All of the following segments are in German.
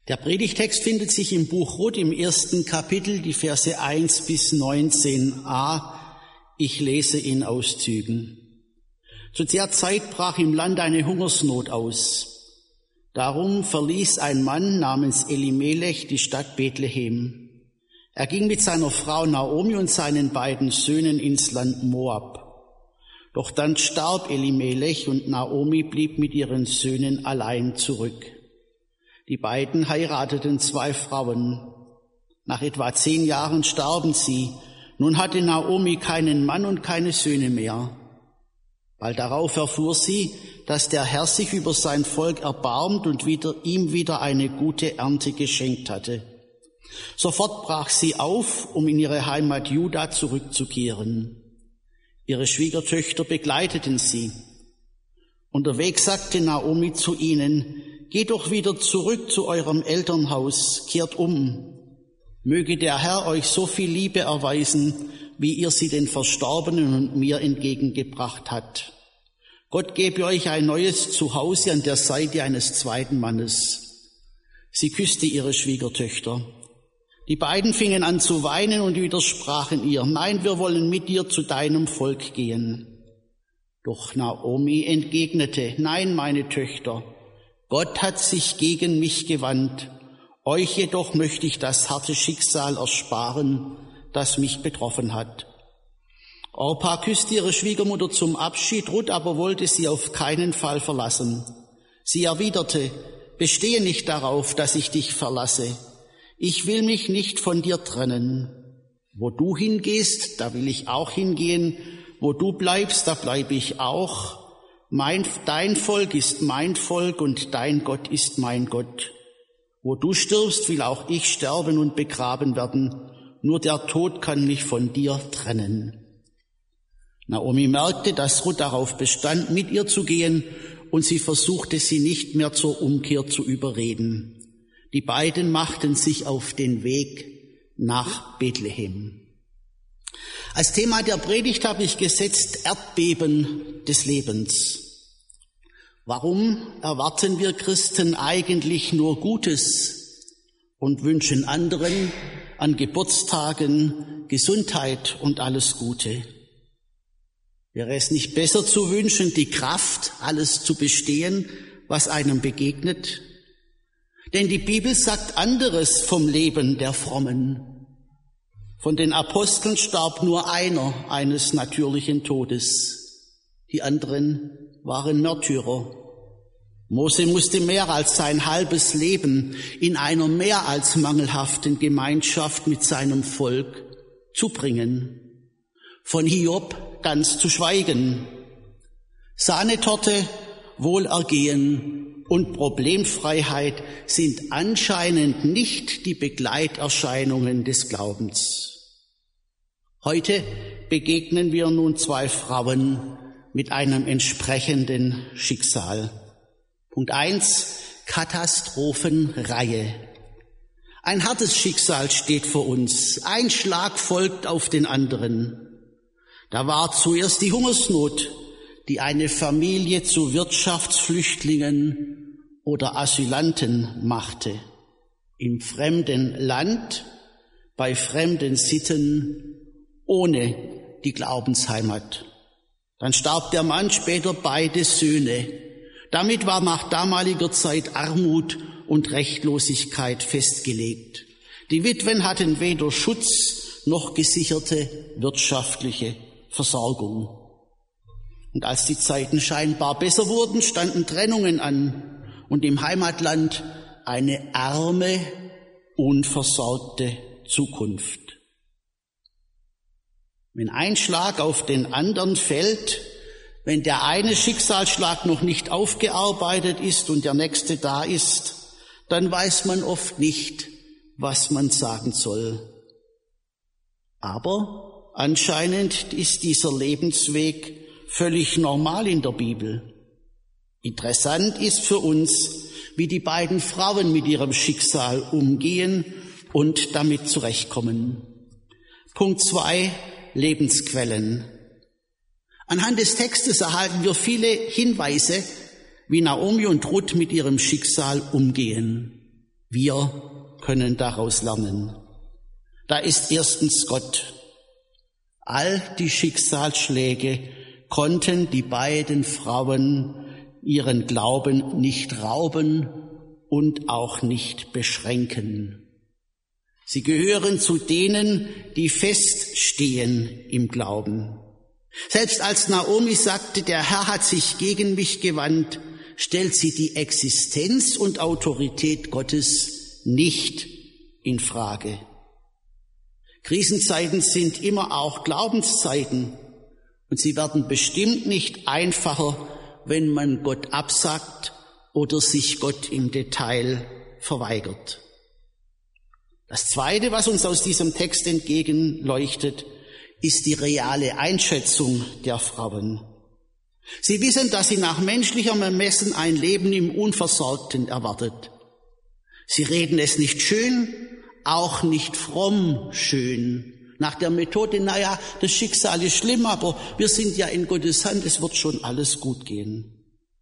Der Predigtext findet sich im Buch Ruth im 1. Kapitel, die Verse 1 bis 19a. Ich lese in Auszügen. Zu der Zeit brach im Land eine Hungersnot aus. Darum verließ ein Mann namens Elimelech die Stadt Bethlehem. Er ging mit seiner Frau Naomi und seinen beiden Söhnen ins Land Moab. Doch dann starb Elimelech und Naomi blieb mit ihren Söhnen allein zurück. Die beiden heirateten 2 Frauen. Nach etwa 10 Jahren starben sie. Nun hatte Naomi keinen Mann und keine Söhne mehr. Bald darauf erfuhr sie, dass der Herr sich über sein Volk erbarmt und ihm wieder eine gute Ernte geschenkt hatte. Sofort brach sie auf, um in ihre Heimat Juda zurückzukehren. Ihre Schwiegertöchter begleiteten sie. Unterwegs sagte Naomi zu ihnen: Geht doch wieder zurück zu eurem Elternhaus, kehrt um. Möge der Herr euch so viel Liebe erweisen, wie ihr sie den Verstorbenen und mir entgegengebracht hat. Gott gebe euch ein neues Zuhause an der Seite eines zweiten Mannes. Sie küsste ihre Schwiegertöchter. Die beiden fingen an zu weinen und widersprachen ihr: Nein, wir wollen mit dir zu deinem Volk gehen. Doch Naomi entgegnete: Nein, meine Töchter, Gott hat sich gegen mich gewandt. Euch jedoch möchte ich das harte Schicksal ersparen, das mich betroffen hat. Orpa küsste ihre Schwiegermutter zum Abschied, Ruth aber wollte sie auf keinen Fall verlassen. Sie erwiderte: Bestehe nicht darauf, dass ich dich verlasse. Ich will mich nicht von dir trennen. Wo du hingehst, da will ich auch hingehen. Wo du bleibst, da bleibe ich auch. Dein Volk ist mein Volk und dein Gott ist mein Gott. Wo du stirbst, will auch ich sterben und begraben werden. Nur der Tod kann mich von dir trennen. Naomi merkte, dass Ruth darauf bestand, mit ihr zu gehen, und sie versuchte, sie nicht mehr zur Umkehr zu überreden. Die beiden machten sich auf den Weg nach Bethlehem. Als Thema der Predigt habe ich gesetzt: Erdbeben des Lebens. Warum erwarten wir Christen eigentlich nur Gutes und wünschen anderen an Geburtstagen Gesundheit und alles Gute? Wäre es nicht besser zu wünschen, die Kraft, alles zu bestehen, was einem begegnet? Denn die Bibel sagt anderes vom Leben der Frommen. Von den Aposteln starb nur einer eines natürlichen Todes. Die anderen waren Märtyrer. Mose musste mehr als sein halbes Leben in einer mehr als mangelhaften Gemeinschaft mit seinem Volk zubringen. Von Hiob ganz zu schweigen. Sahnetorte, Wohlergehen und Problemfreiheit sind anscheinend nicht die Begleiterscheinungen des Glaubens. Heute begegnen wir nun 2 Frauen mit einem entsprechenden Schicksal. Punkt 1, Katastrophenreihe. Ein hartes Schicksal steht vor uns. Ein Schlag folgt auf den anderen. Da war zuerst die Hungersnot, die eine Familie zu Wirtschaftsflüchtlingen oder Asylanten machte. Im fremden Land, bei fremden Sitten, ohne die Glaubensheimat. Dann starb der Mann, später beide Söhne. Damit war nach damaliger Zeit Armut und Rechtlosigkeit festgelegt. Die Witwen hatten weder Schutz noch gesicherte wirtschaftliche Versorgung. Und als die Zeiten scheinbar besser wurden, standen Trennungen an und im Heimatland eine arme, unversorgte Zukunft. Wenn ein Schlag auf den anderen fällt, wenn der eine Schicksalsschlag noch nicht aufgearbeitet ist und der nächste da ist, dann weiß man oft nicht, was man sagen soll. Aber anscheinend ist dieser Lebensweg völlig normal in der Bibel. Interessant ist für uns, wie die beiden Frauen mit ihrem Schicksal umgehen und damit zurechtkommen. Punkt 2, Lebensquellen. Anhand des Textes erhalten wir viele Hinweise, wie Naomi und Ruth mit ihrem Schicksal umgehen. Wir können daraus lernen. Da ist erstens Gott. All die Schicksalsschläge konnten die beiden Frauen ihren Glauben nicht rauben und auch nicht beschränken. Sie gehören zu denen, die feststehen im Glauben. Selbst als Naomi sagte, der Herr hat sich gegen mich gewandt, stellt sie die Existenz und Autorität Gottes nicht in Frage. Krisenzeiten sind immer auch Glaubenszeiten und sie werden bestimmt nicht einfacher, wenn man Gott absagt oder sich Gott im Detail verweigert. Das Zweite, was uns aus diesem Text entgegenleuchtet, ist die reale Einschätzung der Frauen. Sie wissen, dass sie nach menschlichem Ermessen ein Leben im Unversorgten erwartet. Sie reden es nicht schön, auch nicht fromm schön. Nach der Methode, das Schicksal ist schlimm, aber wir sind ja in Gottes Hand, es wird schon alles gut gehen.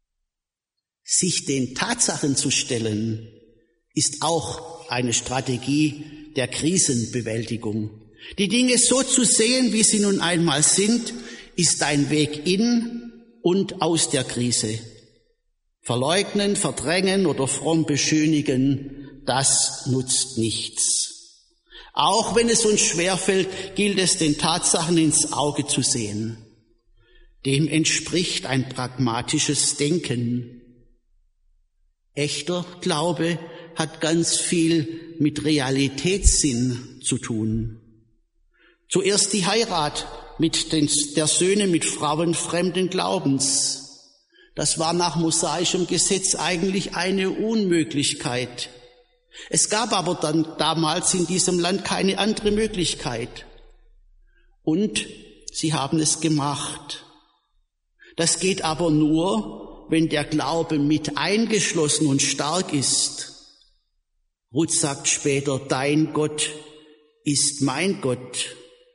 Sich den Tatsachen zu stellen, ist auch eine Strategie der Krisenbewältigung. Die Dinge so zu sehen, wie sie nun einmal sind, ist ein Weg in und aus der Krise. Verleugnen, verdrängen oder fromm beschönigen, das nutzt nichts. Auch wenn es uns schwerfällt, gilt es, den Tatsachen ins Auge zu sehen. Dem entspricht ein pragmatisches Denken. Echter Glaube hat ganz viel mit Realitätssinn zu tun. Zuerst die Heirat der Söhne mit Frauen fremden Glaubens. Das war nach mosaischem Gesetz eigentlich eine Unmöglichkeit. Es gab aber dann damals in diesem Land keine andere Möglichkeit. Und sie haben es gemacht. Das geht aber nur, wenn der Glaube mit eingeschlossen und stark ist. Ruth sagt später, dein Gott ist mein Gott.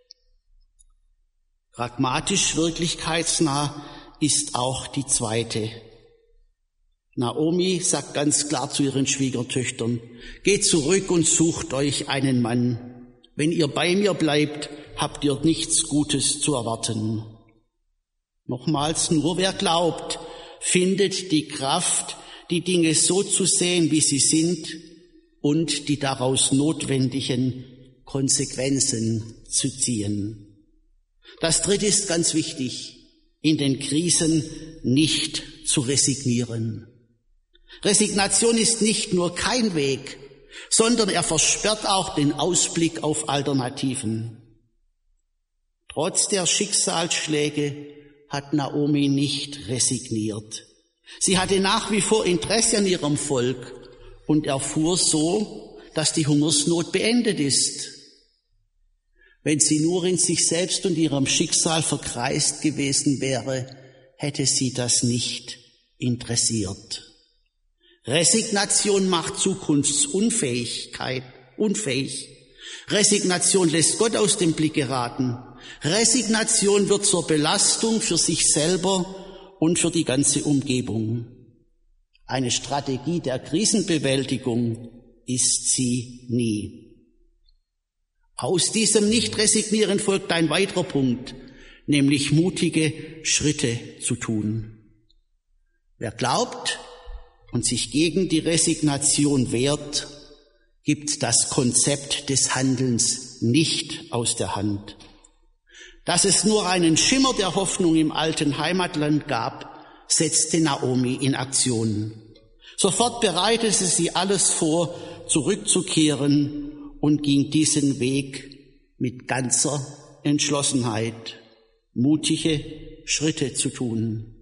Pragmatisch wirklichkeitsnah ist auch die zweite. Naomi sagt ganz klar zu ihren Schwiegertöchtern, geht zurück und sucht euch einen Mann. Wenn ihr bei mir bleibt, habt ihr nichts Gutes zu erwarten. Nochmals, nur wer glaubt, findet die Kraft, die Dinge so zu sehen, wie sie sind und die daraus notwendigen Konsequenzen zu ziehen. Das Dritte ist ganz wichtig, in den Krisen nicht zu resignieren. Resignation ist nicht nur kein Weg, sondern er versperrt auch den Ausblick auf Alternativen. Trotz der Schicksalsschläge hat Naomi nicht resigniert. Sie hatte nach wie vor Interesse an ihrem Volk und erfuhr so, dass die Hungersnot beendet ist. Wenn sie nur in sich selbst und ihrem Schicksal verkreist gewesen wäre, hätte sie das nicht interessiert. Resignation macht zukunftsunfähig. Resignation lässt Gott aus dem Blick geraten. Resignation wird zur Belastung für sich selber und für die ganze Umgebung. Eine Strategie der Krisenbewältigung ist sie nie. Aus diesem Nicht-Resignieren folgt ein weiterer Punkt, nämlich mutige Schritte zu tun. Wer glaubt und sich gegen die Resignation wehrt, gibt das Konzept des Handelns nicht aus der Hand. Dass es nur einen Schimmer der Hoffnung im alten Heimatland gab, setzte Naomi in Aktion. Sofort bereitete sie alles vor, zurückzukehren und ging diesen Weg mit ganzer Entschlossenheit, mutige Schritte zu tun.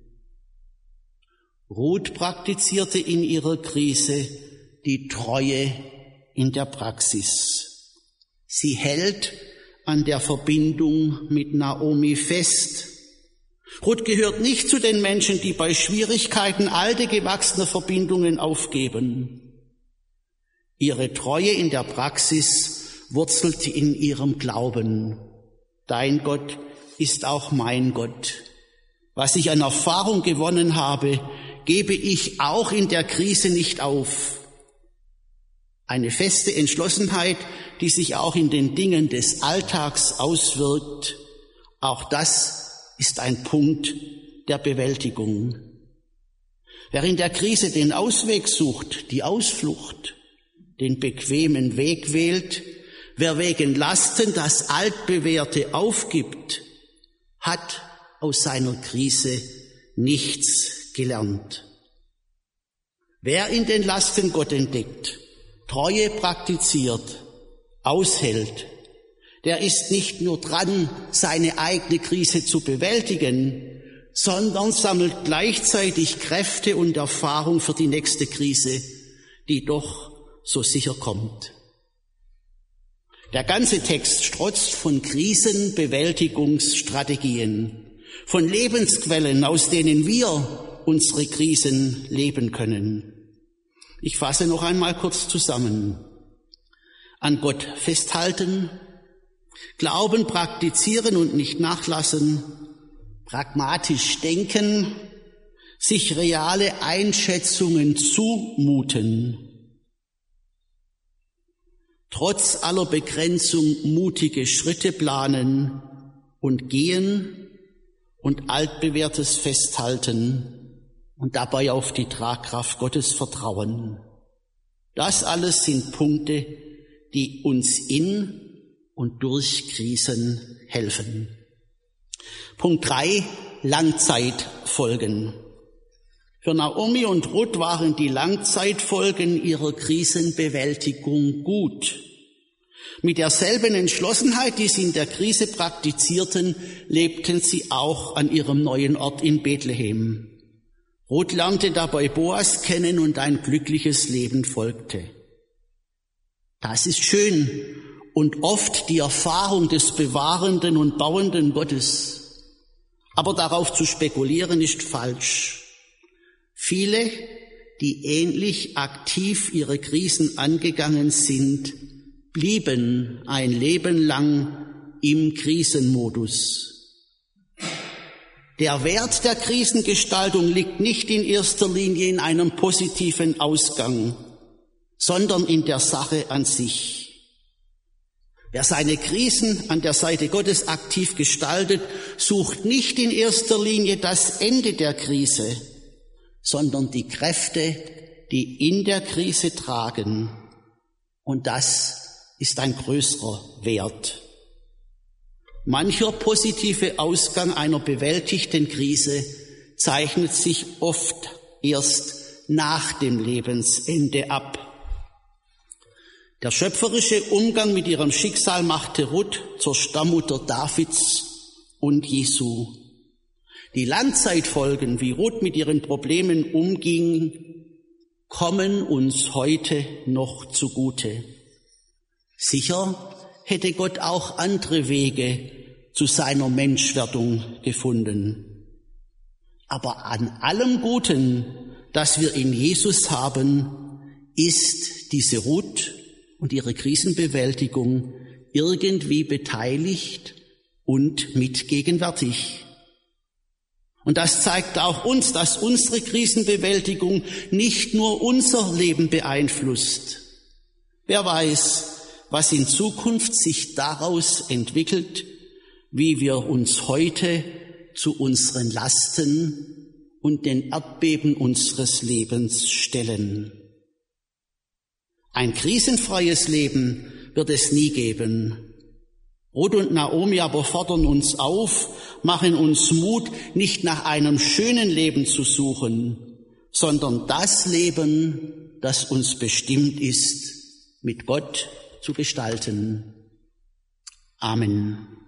Ruth praktizierte in ihrer Krise die Treue in der Praxis. Sie hält an der Verbindung mit Naomi fest. Ruth gehört nicht zu den Menschen, die bei Schwierigkeiten alte, gewachsene Verbindungen aufgeben. Ihre Treue in der Praxis wurzelt in ihrem Glauben. Dein Gott ist auch mein Gott. Was ich an Erfahrung gewonnen habe, gebe ich auch in der Krise nicht auf. Eine feste Entschlossenheit, die sich auch in den Dingen des Alltags auswirkt. Auch das ist ein Punkt der Bewältigung. Wer in der Krise den Ausweg sucht, die Ausflucht, den bequemen Weg wählt, wer wegen Lasten das Altbewährte aufgibt, hat aus seiner Krise nichts gelernt. Wer in den Lasten Gott entdeckt, Treue praktiziert, aushält, der ist nicht nur dran, seine eigene Krise zu bewältigen, sondern sammelt gleichzeitig Kräfte und Erfahrung für die nächste Krise, die doch so sicher kommt. Der ganze Text strotzt von Krisenbewältigungsstrategien, von Lebensquellen, aus denen wir unsere Krisen leben können. Ich fasse noch einmal kurz zusammen. An Gott festhalten, Glauben praktizieren und nicht nachlassen, pragmatisch denken, sich reale Einschätzungen zumuten, trotz aller Begrenzung mutige Schritte planen und gehen und altbewährtes festhalten und dabei auf die Tragkraft Gottes vertrauen. Das alles sind Punkte, die uns in und durch Krisen helfen. Punkt 3, Langzeitfolgen. Für Naomi und Ruth waren die Langzeitfolgen ihrer Krisenbewältigung gut. Mit derselben Entschlossenheit, die sie in der Krise praktizierten, lebten sie auch an ihrem neuen Ort in Bethlehem. Ruth lernte dabei Boas kennen und ein glückliches Leben folgte. Das ist schön und oft die Erfahrung des bewahrenden und bauenden Gottes. Aber darauf zu spekulieren ist falsch. Viele, die ähnlich aktiv ihre Krisen angegangen sind, blieben ein Leben lang im Krisenmodus. Der Wert der Krisengestaltung liegt nicht in erster Linie in einem positiven Ausgang, sondern in der Sache an sich. Wer seine Krisen an der Seite Gottes aktiv gestaltet, sucht nicht in erster Linie das Ende der Krise, sondern die Kräfte, die in der Krise tragen. Und das ist ein größerer Wert. Mancher positive Ausgang einer bewältigten Krise zeichnet sich oft erst nach dem Lebensende ab. Der schöpferische Umgang mit ihrem Schicksal machte Ruth zur Stammmutter Davids und Jesu. Die Langzeitfolgen, wie Ruth mit ihren Problemen umging, kommen uns heute noch zugute. Sicher hätte Gott auch andere Wege zu seiner Menschwerdung gefunden. Aber an allem Guten, das wir in Jesus haben, ist diese Ruth und ihre Krisenbewältigung irgendwie beteiligt und mitgegenwärtig. Und das zeigt auch uns, dass unsere Krisenbewältigung nicht nur unser Leben beeinflusst. Wer weiß, was in Zukunft sich daraus entwickelt, wie wir uns heute zu unseren Lasten und den Erdbeben unseres Lebens stellen. Ein krisenfreies Leben wird es nie geben. Ruth und Naomi aber fordern uns auf, machen uns Mut, nicht nach einem schönen Leben zu suchen, sondern das Leben, das uns bestimmt ist, mit Gott zu gestalten. Amen.